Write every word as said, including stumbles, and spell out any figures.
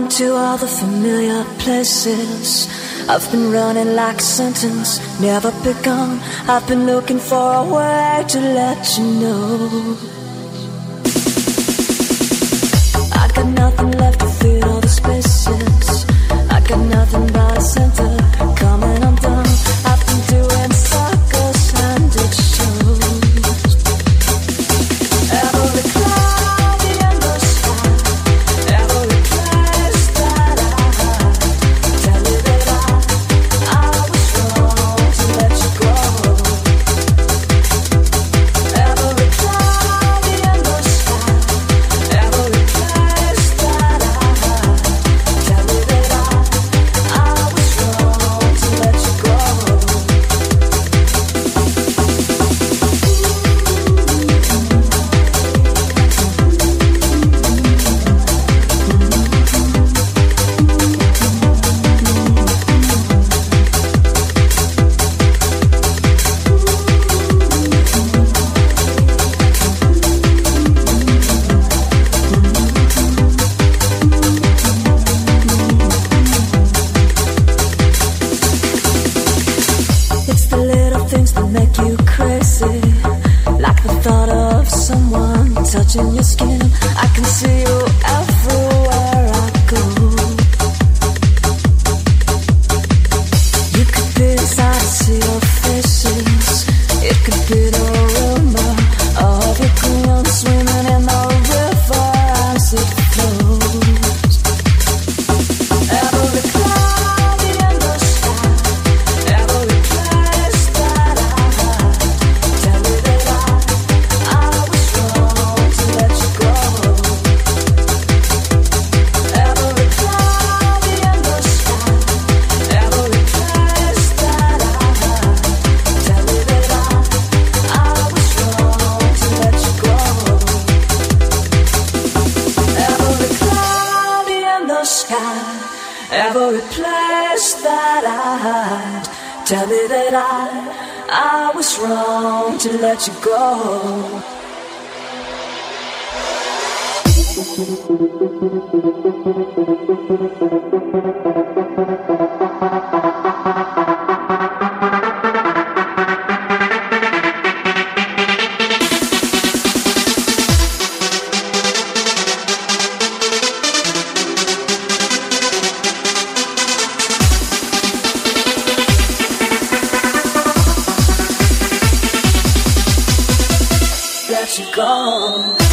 been to all the familiar places. I've been running like a sentence, never begun. I've been looking for a way to let you know. I got nothing left to fill all the spaces. I got nothing but a center coming undone. I've been doing circles and it shows. Every cloudy in the sky, every place that I hide, tell you that I, I was wrong to let you go. Every cloudy in the sky, every place that I hide, tell you that I, I was wrong to let you go. It's the little things that make you crazy, like the thought of someone touching your skin. I can see you everywhere I go. You could be inside, I see your faces. It could be the rumor of your queen swimming in the river as it flows. Every cloudy in the sky, every place that I hide, tell me that I, I was wrong to let you go. Every cloudy in the sky, every place that I hide, tell me that I, I was wrong to let you go. Every cloudy in the sky, every place that I hide, tell me that I, I was wrong to let you go. Let you go.